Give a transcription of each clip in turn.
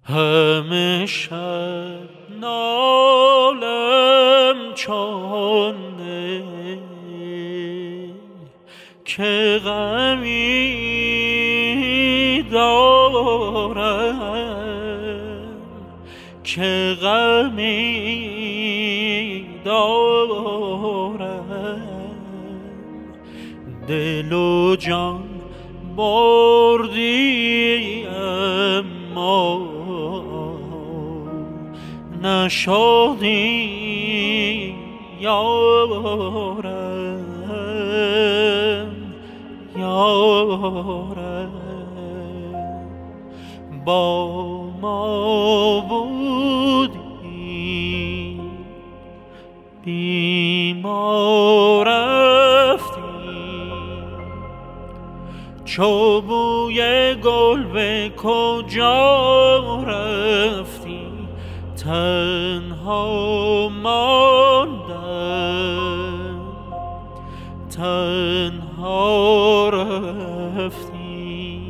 همیشه نالم چون که غمی دارم، که غمی دارم. دل و جان بردی اما نشدی یارم، یارم. با ما بودی بی ما رفتی، چو بوی گل به کجا رفتی؟ تنها ماندم، تنها رفتی.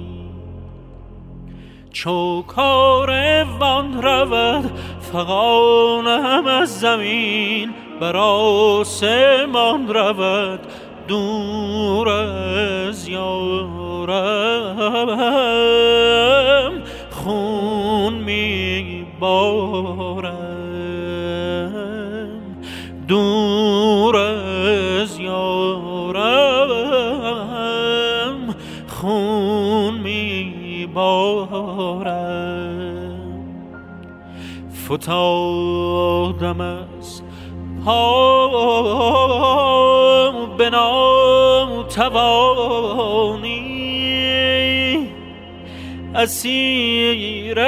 چو کاروان رود فغانم از زمین، بر آسمان رود دور از یارم، خون می بارم دور از یارم، خون می بارم. فتادم از پا به ناتوانی، اسیر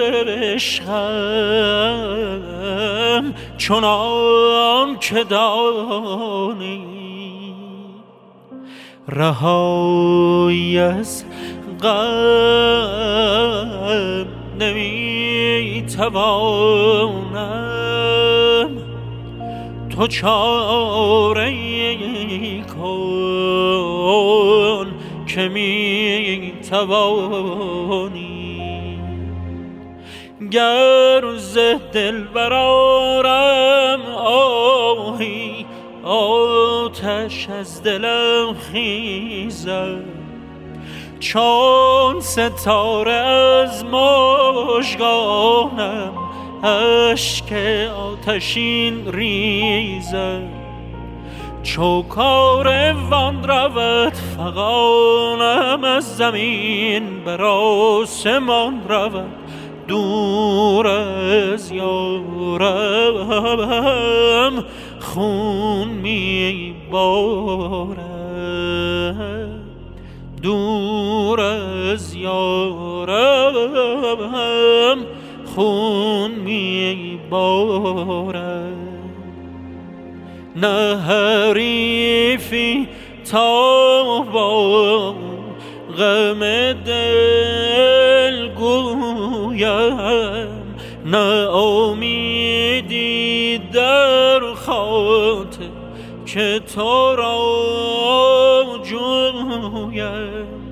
عشقم چنان که دانی. رهایی از غم نمی توانم، تو چاره کن که می توانی. گر ز دل برآرم آهی، آتش از دلم خیزد، چون ستاره از مژگانم اشک آتشین ریزد. چو کاروان رود فغانم از زمین، بر آسمان رود دور از یارم، خون می بارم دور از یارم، خون می بارم. نه حریفی تا با غم دل گویم، نه امیدی در خاطر که تو را جویم.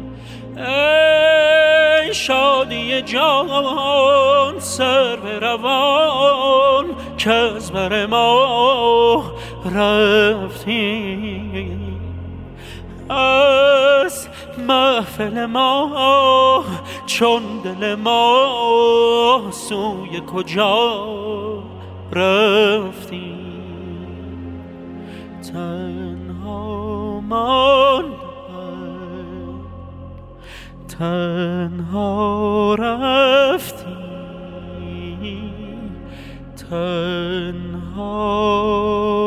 ای شادی جان سر به روان، که از بر ما رفتی، از محفل ما چون دل ما سوی کجا رفتی؟ تنها ماندم، تنها رفتی، تنها